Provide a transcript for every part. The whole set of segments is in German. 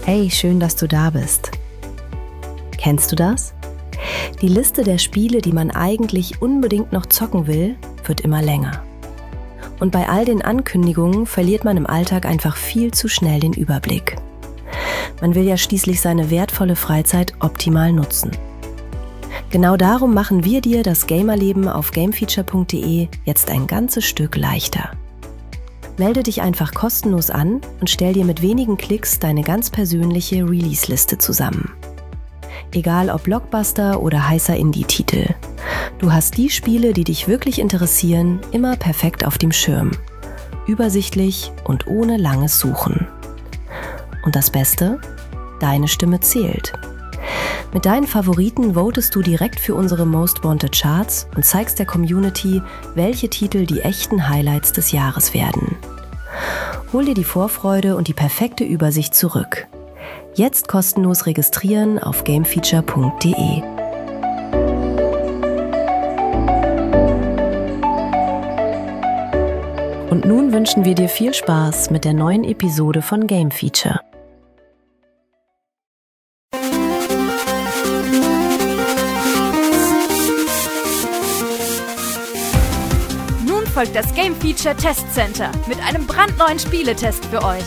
Hey, schön, dass du da bist. Kennst du das? Die Liste der Spiele, die man eigentlich unbedingt noch zocken will, wird immer länger. Und bei all den Ankündigungen verliert man im Alltag einfach viel zu schnell den Überblick. Man will ja schließlich seine wertvolle Freizeit optimal nutzen. Genau darum machen wir dir das Gamerleben auf gamefeature.de jetzt ein ganzes Stück leichter. Melde dich einfach kostenlos an und stell dir mit wenigen Klicks deine ganz persönliche Release-Liste zusammen. Egal ob Blockbuster oder heißer Indie-Titel. Du hast die Spiele, die dich wirklich interessieren, immer perfekt auf dem Schirm. Übersichtlich und ohne langes Suchen. Und das Beste? Deine Stimme zählt. Mit deinen Favoriten votest du direkt für unsere Most Wanted Charts und zeigst der Community, welche Titel die echten Highlights des Jahres werden. Hol dir die Vorfreude und die perfekte Übersicht zurück. Jetzt kostenlos registrieren auf gamefeature.de. Und nun wünschen wir dir viel Spaß mit der neuen Episode von Game Feature. Folgt das Game Feature Test Center mit einem brandneuen Spieletest für euch.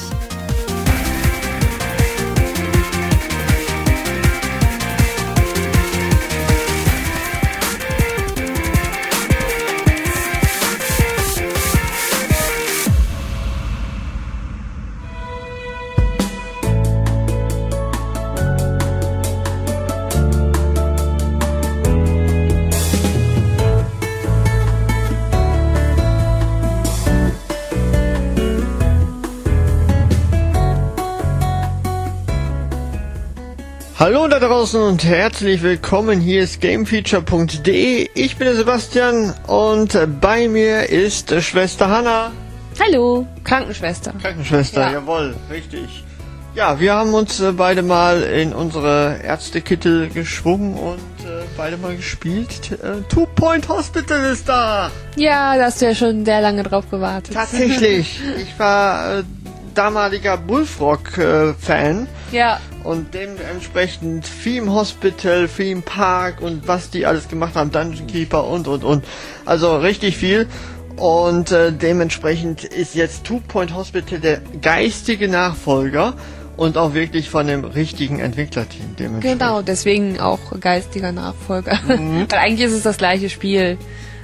Hallo da draußen und herzlich willkommen, hier ist gamefeature.de. Ich bin der Sebastian und bei mir ist Schwester Hanna. Hallo, Krankenschwester. Krankenschwester, ja. Jawohl, richtig. Ja, wir haben uns beide mal in unsere Ärztekittel geschwungen und beide mal gespielt. Two Point Hospital ist da. Ja, da hast du ja schon sehr lange drauf gewartet. Tatsächlich, ich war damaliger Bullfrog-Fan. Ja. Und dementsprechend Theme Hospital, Theme Park und was die alles gemacht haben, Dungeon Keeper und. Also richtig viel. Und dementsprechend ist jetzt Two Point Hospital der geistige Nachfolger und auch wirklich von dem richtigen Entwicklerteam. Genau, deswegen auch geistiger Nachfolger. Mhm. Weil eigentlich ist es das gleiche Spiel.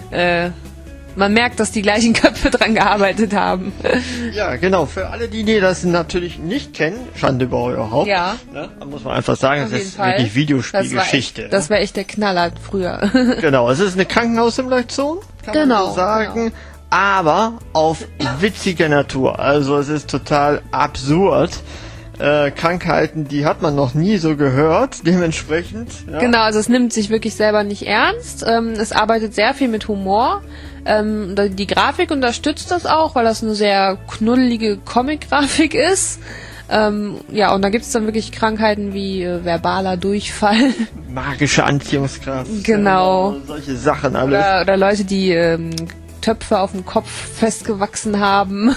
Man merkt, dass die gleichen Köpfe dran gearbeitet haben. Ja, genau. Für alle, die das natürlich nicht kennen, Schande über euer Haupt. Ja. Ne? Da muss man einfach sagen, das ist wirklich Videospielgeschichte. Das war echt der Knaller früher. Genau, es ist eine Krankenhaussimulation, kann man so sagen. Genau. Aber auf witzige Natur. Also es ist total absurd. Krankheiten, die hat man noch nie so gehört, dementsprechend. Ja. Genau, also es nimmt sich wirklich selber nicht ernst. Es arbeitet sehr viel mit Humor. Die Grafik unterstützt das auch, weil das eine sehr knuddelige Comic-Grafik ist. Ja, und da gibt es dann wirklich Krankheiten wie verbaler Durchfall. Magische Anziehungskraft. Genau. Solche Sachen alles. Oder Leute, die Töpfe auf dem Kopf festgewachsen haben.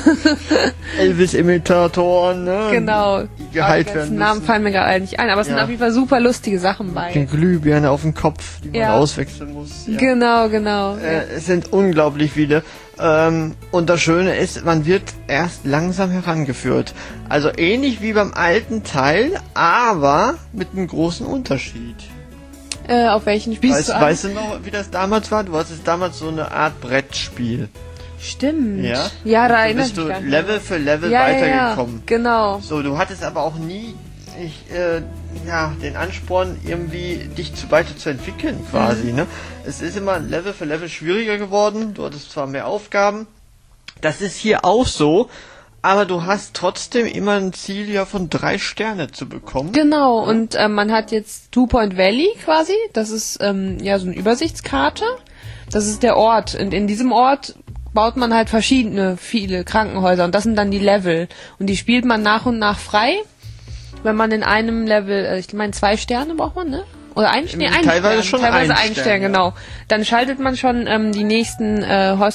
Elvis-Imitatoren, ne? Genau. Die geheilt werden müssen. Namen fallen mir gerade nicht ein, aber es sind auf jeden Fall super lustige Sachen bei. Die Glühbirne auf dem Kopf, die man auswechseln muss. Ja. Genau. Es sind unglaublich viele. Und das Schöne ist, man wird erst langsam herangeführt. Also ähnlich wie beim alten Teil, aber mit einem großen Unterschied. Auf welchen spielst du an? Weißt du noch, wie das damals war? Du hattest damals so eine Art Brettspiel. Stimmt. Ja, ja, da erinnere ich mich. Bist du Level für Level weitergekommen. Ja, genau. So, du hattest aber auch nie den Ansporn, irgendwie dich weiter zu entwickeln, quasi. Ne? Es ist immer Level für Level schwieriger geworden. Du hattest zwar mehr Aufgaben. Das ist hier auch so. Aber du hast trotzdem immer ein Ziel ja von 3 Sterne zu bekommen. Genau, und man hat jetzt Two Point Valley quasi. Das ist so eine Übersichtskarte. Das ist der Ort. Und in diesem Ort baut man halt viele Krankenhäuser. Und das sind dann die Level. Und die spielt man nach und nach frei. Wenn man in einem Level, ich meine 2 Sterne braucht man, ne? Oder ein Teilweise schon teilweise ein ein Stern, Stern, ja. genau. Dann schaltet man schon die nächsten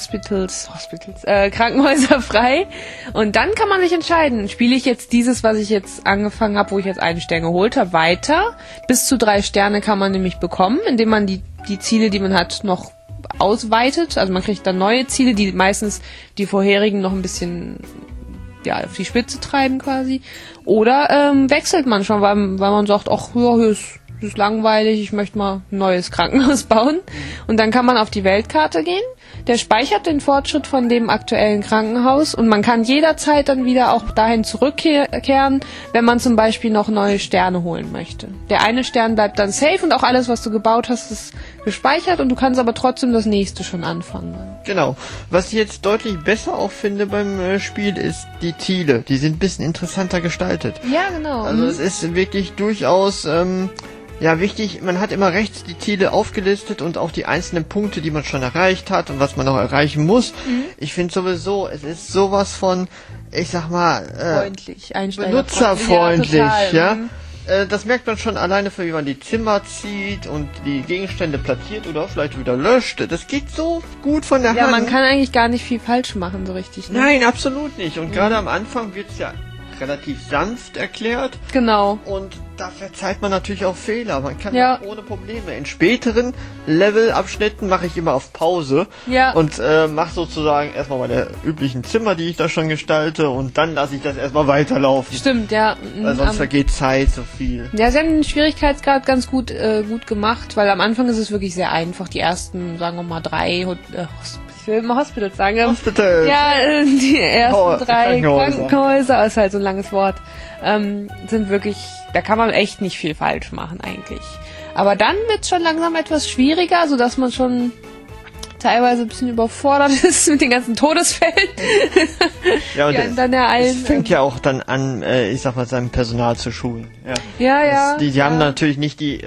Krankenhäuser frei. Und dann kann man sich entscheiden, spiele ich jetzt dieses, was ich jetzt angefangen habe, wo ich jetzt einen Stern geholt habe, weiter. Bis zu 3 Sterne kann man nämlich bekommen, indem man die Ziele, die man hat, noch ausweitet. Also man kriegt dann neue Ziele, die meistens die vorherigen noch ein bisschen auf die Spitze treiben quasi. Oder wechselt man schon, weil man sagt, ach ja, hier ist langweilig, ich möchte mal ein neues Krankenhaus bauen. Und dann kann man auf die Weltkarte gehen. Der speichert den Fortschritt von dem aktuellen Krankenhaus und man kann jederzeit dann wieder auch dahin zurückkehren, wenn man zum Beispiel noch neue Sterne holen möchte. Der eine Stern bleibt dann safe und auch alles, was du gebaut hast, ist gespeichert und du kannst aber trotzdem das nächste schon anfangen. Genau. Was ich jetzt deutlich besser auch finde beim Spiel, ist die Ziele. Die sind ein bisschen interessanter gestaltet. Ja, genau. Also es ist wirklich durchaus wichtig, man hat immer rechts die Ziele aufgelistet und auch die einzelnen Punkte, die man schon erreicht hat und was man noch erreichen muss. Ich finde sowieso, es ist sowas von, ich sag mal, freundlich, benutzerfreundlich, ja. Das merkt man schon alleine, wie man die Zimmer zieht und die Gegenstände platziert oder vielleicht wieder löscht. Das geht so gut von der Hand. Ja, man kann eigentlich gar nicht viel falsch machen, so richtig. Ne? Nein, absolut nicht. Und gerade am Anfang wird's ja relativ sanft erklärt. Genau. Und da verzeiht man natürlich auch Fehler. Man kann ohne Probleme. In späteren Levelabschnitten mache ich immer auf Pause und mache sozusagen erstmal meine üblichen Zimmer, die ich da schon gestalte, und dann lasse ich das erstmal weiterlaufen. Stimmt, ja. Weil sonst vergeht Zeit so viel. Ja, sie haben den Schwierigkeitsgrad ganz gut gemacht, weil am Anfang ist es wirklich sehr einfach. Die ersten, sagen wir mal, 3 ich will immer Hospitals sagen. Hospital. Ja, die ersten 3 Krankenhäuser, ist halt so ein langes Wort, sind wirklich, da kann man echt nicht viel falsch machen eigentlich. Aber dann wird es schon langsam etwas schwieriger, sodass man schon teilweise ein bisschen überfordert ist mit den ganzen Todesfällen. Ja, und dann es fängt ja auch dann an, ich sag mal, sein Personal zu schulen. Ja. Die haben natürlich nicht die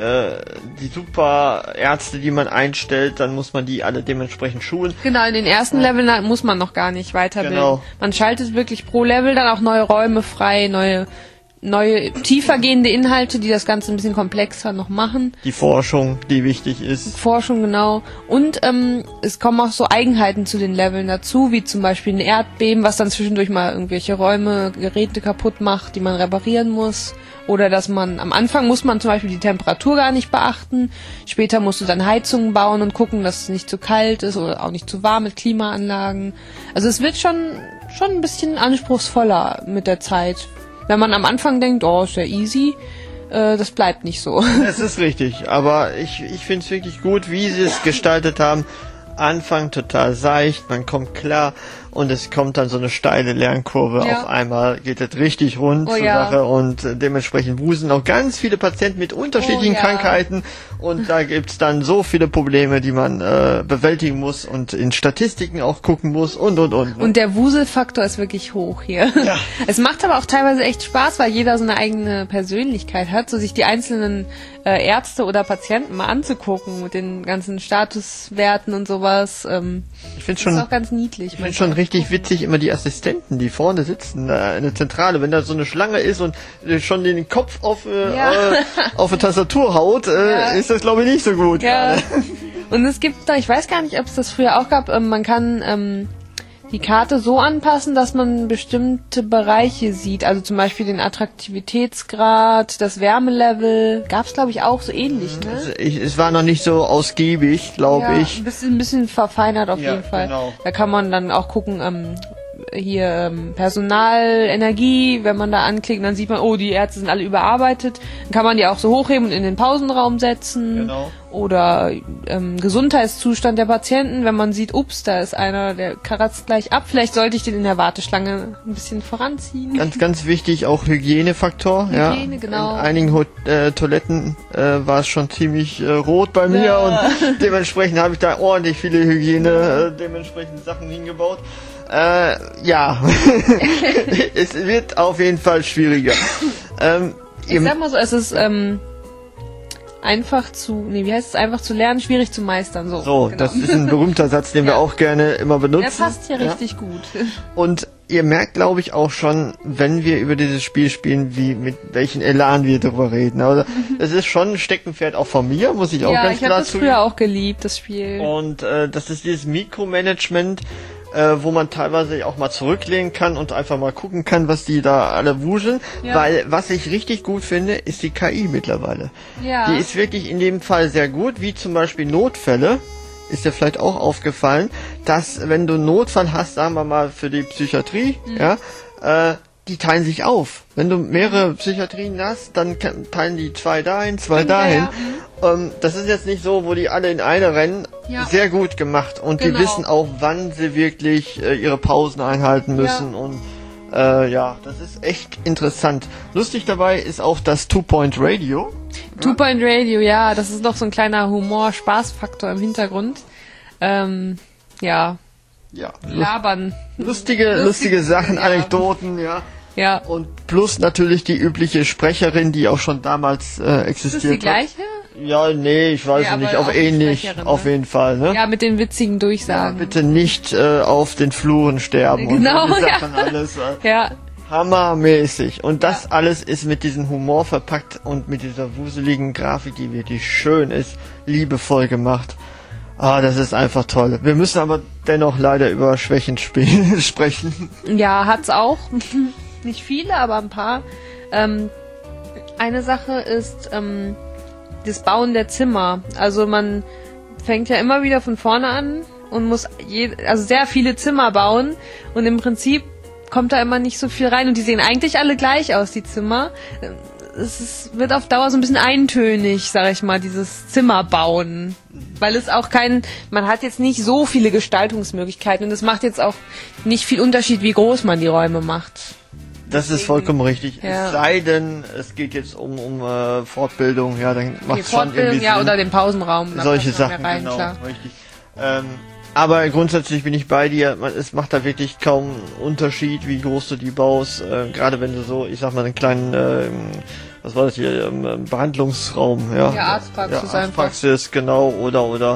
super Ärzte, die man einstellt, dann muss man die alle dementsprechend schulen. Genau, in den ersten Leveln muss man noch gar nicht weiterbilden. Genau. Man schaltet wirklich pro Level dann auch neue Räume frei, neue tiefergehende Inhalte, die das Ganze ein bisschen komplexer noch machen. Die Forschung, die wichtig ist. Forschung, genau. Und es kommen auch so Eigenheiten zu den Leveln dazu, wie zum Beispiel ein Erdbeben, was dann zwischendurch mal irgendwelche Räume, Geräte kaputt macht, die man reparieren muss. Oder dass man, am Anfang muss man zum Beispiel die Temperatur gar nicht beachten. Später musst du dann Heizungen bauen und gucken, dass es nicht zu kalt ist oder auch nicht zu warm mit Klimaanlagen. Also es wird schon ein bisschen anspruchsvoller mit der Zeit. Wenn man am Anfang denkt, ist ja easy, das bleibt nicht so. Es ist richtig, aber ich finde es wirklich gut, wie sie es gestaltet haben. Anfang total seicht, man kommt klar und es kommt dann so eine steile Lernkurve. Auf einmal geht es richtig rund zur Sache und dementsprechend wuseln auch ganz viele Patienten mit unterschiedlichen Krankheiten und da gibt's dann so viele Probleme, die man bewältigen muss und in Statistiken auch gucken muss und. Ne? Und der Wuselfaktor ist wirklich hoch hier. Ja. Es macht aber auch teilweise echt Spaß, weil jeder so eine eigene Persönlichkeit hat, so sich die einzelnen Ärzte oder Patienten mal anzugucken mit den ganzen Statuswerten und sowas. Ich finde schon, ist auch ganz niedlich. Ich finde schon richtig witzig immer die Assistenten, die vorne sitzen in der Zentrale, wenn da so eine Schlange ist und schon den Kopf auf eine Tastatur haut, ist das glaube ich nicht so gut. Ja. Und es gibt da, ich weiß gar nicht, ob es das früher auch gab, man kann die Karte so anpassen, dass man bestimmte Bereiche sieht, also zum Beispiel den Attraktivitätsgrad, das Wärmelevel, gab's glaube ich auch so ähnlich, ne? Also es war noch nicht so ausgiebig, glaube ich. Ein bisschen verfeinert auf jeden Fall. Genau. Da kann man dann auch gucken, Personal, Energie, wenn man da anklickt, dann sieht man, die Ärzte sind alle überarbeitet. Dann kann man die auch so hochheben und in den Pausenraum setzen. Genau. Oder Gesundheitszustand der Patienten, wenn man sieht, da ist einer, der kratzt gleich ab, vielleicht sollte ich den in der Warteschlange ein bisschen voranziehen. Ganz, ganz wichtig, auch Hygienefaktor. Hygiene, genau. In einigen Toiletten war es schon ziemlich rot bei mir und dementsprechend habe ich da ordentlich viele dementsprechend Sachen hingebaut. Es wird auf jeden Fall schwieriger. Ich sag mal so, es ist einfach zu lernen, schwierig zu meistern. So, genau. Das ist ein berühmter Satz, den wir auch gerne immer benutzen. Der passt hier richtig gut. Und ihr merkt, glaube ich, auch schon, wenn wir über dieses Spiel spielen, mit welchen Elan wir darüber reden. Also, es ist schon ein Steckenpferd auch von mir, muss ich auch ganz klar das zugeben. früher auch geliebt, das Spiel. Und das ist dieses Mikromanagement, wo man teilweise auch mal zurücklehnen kann und einfach mal gucken kann, was die da alle wuseln. Ja. Weil, was ich richtig gut finde, ist die KI mittlerweile. Ja. Die ist wirklich in dem Fall sehr gut, wie zum Beispiel Notfälle. Ist dir vielleicht auch aufgefallen, dass wenn du einen Notfall hast, sagen wir mal für die Psychiatrie, die teilen sich auf. Wenn du mehrere Psychiatrien hast, dann teilen die 2 dahin, 2 dahin. Das ist jetzt nicht so, wo die alle in eine rennen. Ja. Sehr gut gemacht. Und die wissen auch, wann sie wirklich ihre Pausen einhalten müssen. Und das ist echt interessant. Lustig dabei ist auch das Two-Point-Radio. Two-Point-Radio, ja, das ist noch so ein kleiner Humor-Spaßfaktor im Hintergrund. Labern. Lustige Sachen, Anekdoten, Ja. Und plus natürlich die übliche Sprecherin, die auch schon damals existiert Ist das die gleiche? Ja, nee, ich weiß nicht, auf ähnlich, auf jeden Fall, ne? Ja, mit den witzigen Durchsagen. Ja, bitte nicht auf den Fluren sterben Genau, und so Sachen alles. Ja. Hammermäßig. Und das alles ist mit diesem Humor verpackt und mit dieser wuseligen Grafik, die wirklich schön ist, liebevoll gemacht. Das ist einfach toll. Wir müssen aber dennoch leider über Schwächen sprechen. Ja, hat's auch. Nicht viele, aber ein paar. Eine Sache ist das Bauen der Zimmer. Also man fängt ja immer wieder von vorne an und muss sehr viele Zimmer bauen und im Prinzip kommt da immer nicht so viel rein und die sehen eigentlich alle gleich aus, die Zimmer. Wird auf Dauer so ein bisschen eintönig, sag ich mal, dieses Zimmer bauen. Weil es auch man hat jetzt nicht so viele Gestaltungsmöglichkeiten und es macht jetzt auch nicht viel Unterschied, wie groß man die Räume macht. Das ist vollkommen richtig. Ja. Es sei denn, es geht jetzt um Fortbildung, dann macht es schon irgendwie Sinn. Ja, oder den Pausenraum. Solche Sachen, rein, genau, klar. richtig. Aber grundsätzlich bin ich bei dir, es macht da wirklich kaum Unterschied, wie groß du die baust, gerade wenn du so, ich sag mal, einen kleinen, was war das hier, Behandlungsraum, Arztpraxis Arztpraxis, genau, oder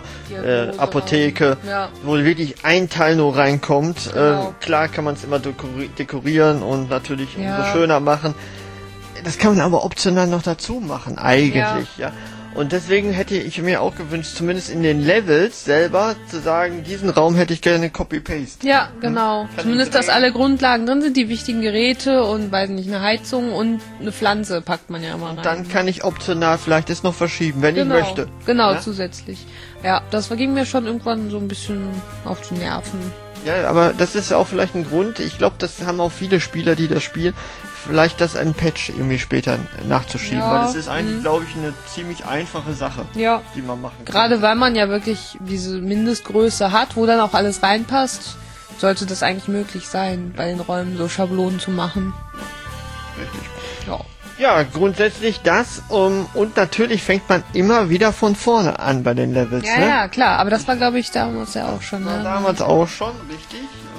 Apotheke, wo wirklich ein Teil nur reinkommt. Genau. Klar kann man es immer dekorieren und natürlich umso schöner machen. Das kann man aber optional noch dazu machen, eigentlich, ja. Und deswegen hätte ich mir auch gewünscht, zumindest in den Levels selber, zu sagen, diesen Raum hätte ich gerne Copy-Paste. Ja, genau. Zumindest, dass alle Grundlagen drin sind, die wichtigen Geräte und, weiß nicht, eine Heizung und eine Pflanze packt man ja immer rein. Dann kann ich optional vielleicht das noch verschieben, wenn ich möchte. Genau, zusätzlich. Ja, das ging mir schon irgendwann so ein bisschen auf die Nerven. Ja, aber das ist auch vielleicht ein Grund. Ich glaube, das haben auch viele Spieler, die das spielen. Vielleicht das ein Patch irgendwie später nachzuschieben, weil das ist eigentlich, glaube ich, eine ziemlich einfache Sache, die man machen kann. Gerade weil man ja wirklich diese Mindestgröße hat, wo dann auch alles reinpasst, sollte das eigentlich möglich sein, bei den Räumen so Schablonen zu machen. Richtig. Ja. Ja, grundsätzlich das und natürlich fängt man immer wieder von vorne an bei den Levels. Ja, klar, aber das war, glaube ich, damals ja auch schon. Ja, damals auch schon, richtig.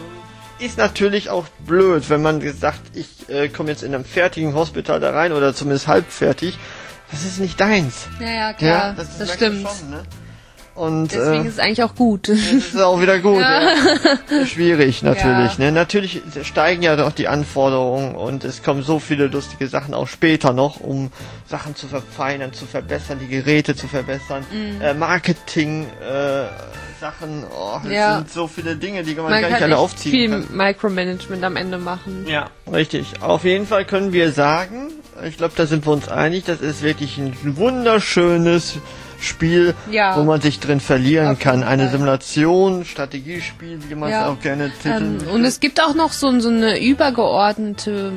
Ist natürlich auch blöd, wenn man sagt, ich komme jetzt in einem fertigen Hospital da rein oder zumindest halbfertig. Das ist nicht deins. Ja, klar, das stimmt. Schon, ne? Und deswegen ist es eigentlich auch gut. Das ist auch wieder gut. Schwierig natürlich. Ne? Natürlich steigen ja doch die Anforderungen und es kommen so viele lustige Sachen auch später noch, um Sachen zu verfeinern, zu verbessern, die Geräte zu verbessern, Marketing, Sachen, das sind so viele Dinge, die man gar nicht alle aufziehen kann. Viel Micromanagement am Ende machen. Ja, richtig. Auf jeden Fall können wir sagen, ich glaube, da sind wir uns einig, das ist wirklich ein wunderschönes Spiel, wo man sich drin verlieren kann. Eine Simulation, Strategiespiel, wie man es auch gerne titeln möchte. Und es gibt auch noch so eine übergeordnete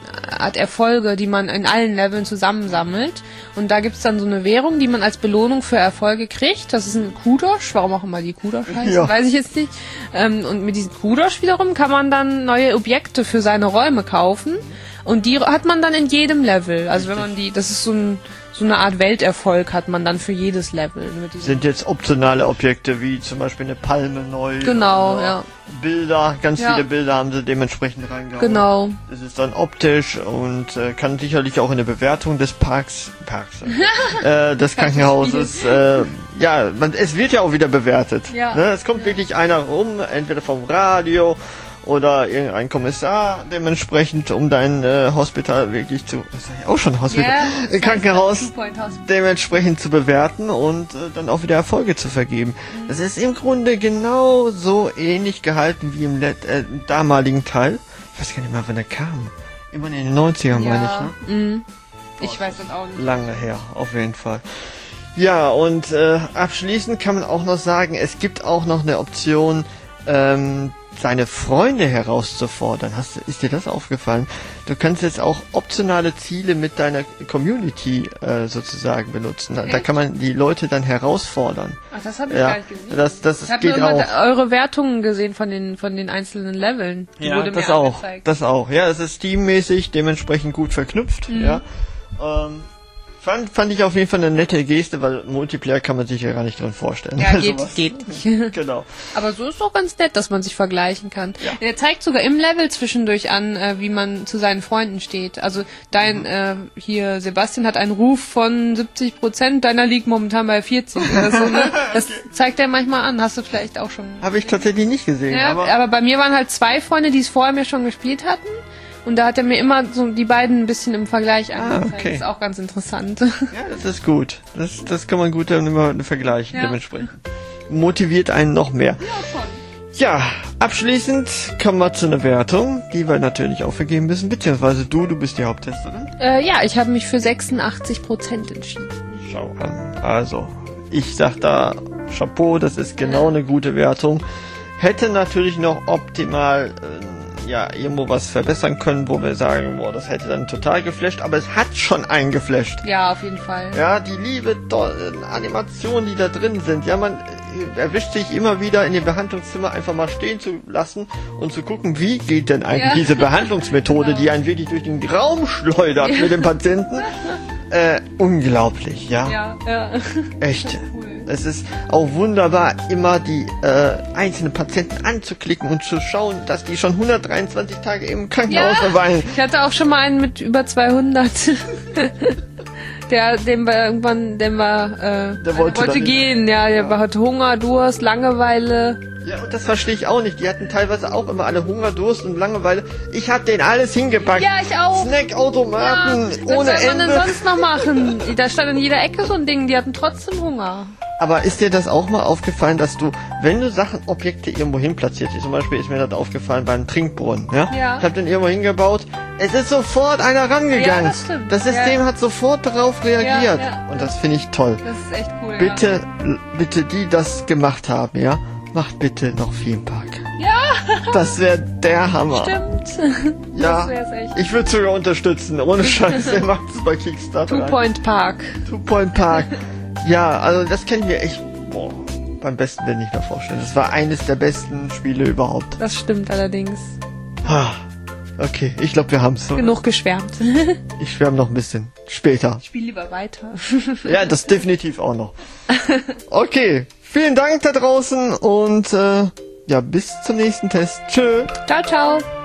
Art Erfolge, die man in allen Leveln zusammensammelt. Und da gibt's dann so eine Währung, die man als Belohnung für Erfolge kriegt. Das ist ein Kudosh, warum auch immer die Kudosh heißt, weiß ich jetzt nicht. Und mit diesem Kudosh wiederum kann man dann neue Objekte für seine Räume kaufen. Und die hat man dann in jedem Level. Also wenn man das ist so eine Art Welterfolg hat man dann für jedes Level. Sind jetzt optionale Objekte, wie zum Beispiel eine Palme neu. Genau, ja. Bilder, ganz viele Bilder haben sie dementsprechend reingehauen. Genau. Das ist dann optisch und kann sicherlich auch in der Bewertung des des Krankenhauses, es wird ja auch wieder bewertet. Ja. Ne? Es kommt wirklich einer rum, entweder vom Radio oder irgendein Kommissar dementsprechend, um dein Hospital wirklich zu, das sag ich auch schon Hospital, Krankenhaus dementsprechend zu bewerten und dann auch wieder Erfolge zu vergeben. Das ist im Grunde genau so ähnlich gehalten wie im damaligen Teil. Ich weiß gar nicht mal, wann der kam. Immer in den 90ern, meine ich, ne? Ich weiß das auch nicht. Lange her, auf jeden Fall. Ja, und abschließend kann man auch noch sagen, es gibt auch noch eine Option, seine Freunde herauszufordern. Ist dir das aufgefallen? Du kannst jetzt auch optionale Ziele mit deiner Community sozusagen benutzen. Da kann man die Leute dann herausfordern. Ach, das habe ich gar nicht gesehen. Das ich habe geht nur auch. Eure Wertungen gesehen von den einzelnen Leveln. Die wurde das mir auch. angezeigt. Das auch. Ja, es ist teammäßig dementsprechend gut verknüpft. Ja. Fand ich auf jeden Fall eine nette Geste, weil Multiplayer kann man sich ja gar nicht drin vorstellen. Ja, geht nicht. Genau. Aber so ist doch ganz nett, dass man sich vergleichen kann. Ja. Er zeigt sogar im Level zwischendurch an, wie man zu seinen Freunden steht. Also hier Sebastian hat einen Ruf von 70%, deiner liegt momentan bei 40 oder so. Ne? Das zeigt er manchmal an. Hast du vielleicht auch schon. Habe ich tatsächlich nicht gesehen. Ja, aber bei mir waren halt 2 Freunde, die es vorher mir schon gespielt hatten. Und da hat er mir immer so die beiden ein bisschen im Vergleich angezeigt. Okay. Das ist auch ganz interessant. Ja, das ist gut. Das kann man gut dann immer vergleichen, dementsprechend. Motiviert einen noch mehr. Ja, schon. Ja, abschließend kommen wir zu einer Wertung, die wir natürlich auch vergeben müssen, beziehungsweise du bist die Haupttesterin. Ja, ich habe mich für 86% entschieden. Schau an. Also, ich sag da Chapeau, das ist genau eine gute Wertung. Hätte natürlich noch optimal irgendwo was verbessern können, wo wir sagen, boah, das hätte dann total geflasht, aber es hat schon einen geflasht. Ja, auf jeden Fall. Ja, die liebe Animationen, die da drin sind. Ja, man erwischt sich immer wieder in dem Behandlungszimmer einfach mal stehen zu lassen und zu gucken, wie geht denn eigentlich diese Behandlungsmethode, die einen wirklich durch den Raum schleudert mit dem Patienten. Unglaublich, ja. Ja. Echt. Es ist auch wunderbar, immer die einzelnen Patienten anzuklicken und zu schauen, dass die schon 123 Tage im Krankenhaus verweilen. Ich hatte auch schon mal einen mit über 200. Der wollte gehen, der hatte Hunger, Durst, Langeweile. Ja, und das verstehe ich auch nicht. Die hatten teilweise auch immer alle Hunger, Durst und Langeweile. Ich hab denen alles hingepackt. Ja, ich auch. Snackautomaten ohne was soll man Ende. denn sonst noch machen? Da stand in jeder Ecke so ein Ding, die hatten trotzdem Hunger. Aber ist dir das auch mal aufgefallen, dass du, wenn du Objekte irgendwo hin platziert, zum Beispiel ist mir das aufgefallen beim Trinkbrunnen, ja? Ja. Ich hab den irgendwo hingebaut, es ist sofort einer rangegangen. Ja, das stimmt. Das System hat sofort darauf reagiert. Ja. Und das finde ich toll. Das ist echt cool. Bitte, die das gemacht haben, ja? Macht bitte noch Theme Park. Ja. Das wäre der Hammer. Stimmt. Ja. Das wär's echt. Ich würde sogar unterstützen. Ohne Scheiß, der macht es bei Kickstarter. Two-Point Park. Two-Point Park. Ja, also das kann ich mir echt beim besten Willen nicht mehr vorstellen. Das war eines der besten Spiele überhaupt. Das stimmt allerdings. Okay, ich glaube, wir haben's so. Genug geschwärmt. Ich schwärme noch ein bisschen. Später. Spiel lieber weiter. Ja, das definitiv auch noch. Okay, vielen Dank da draußen und bis zum nächsten Test. Tschö. Ciao, ciao.